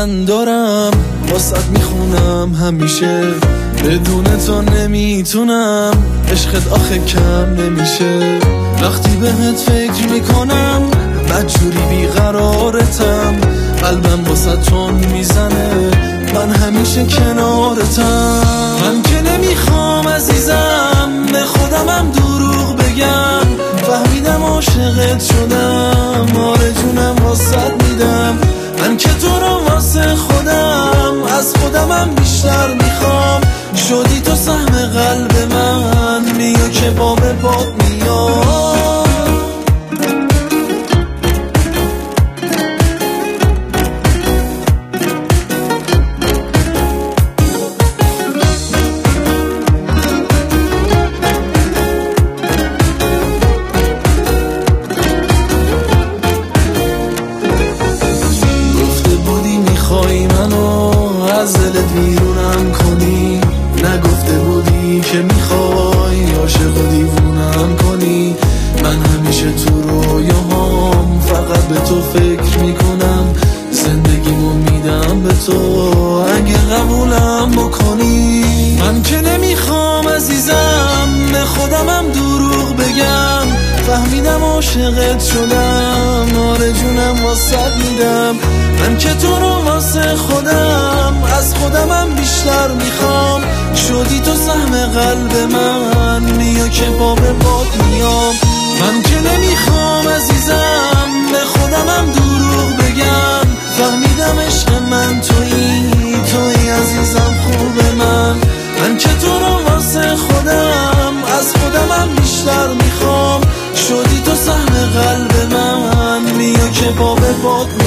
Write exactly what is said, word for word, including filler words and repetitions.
من دارم واسط میخونم همیشه، بدون تو نمیتونم، عشقت آخه کم نمیشه. وقتی بهت فکر میکنم بدجوری بیقرارتم، قلبم واسط تون میزنه، من همیشه کنارتم. من که نمیخوام عزیزم به خودمم دروغ بگم، فهمیدم عاشقت شدم، آره جونم واسط میدم. من که تو رو واسه خودم از خودمم بیشتر میخوام، شدی تو سهم قلب من، بیا که با به باد میام. میخوای منو از دلت بیرونم کنی، نگفته بودی که میخوای عاشق و دیوونم کنی. من همیشه تو رویاهام فقط به تو فکر میکنم، زندگیمو میدم به تو اگه قبولم بکنی. من که نمیخوام عزیزم به خودمم دروغ بگم، فهمیدم عاشقت شدم، آره جونم واسط میدم. من که تو رو واسه خودم از خودمم بیشتر میخوام، شدی تو سهم قلب من، بیا که با به باد میام. من که نمیخوام عزیزم به خودمم دروغ بگم، فهمیدم عشق من تویی، تویی عزیزم خوب من. من که تو رو واسه خودم از خودمم بیشتر میخوام، شدی تو سهم قلب من، بیا که با به باد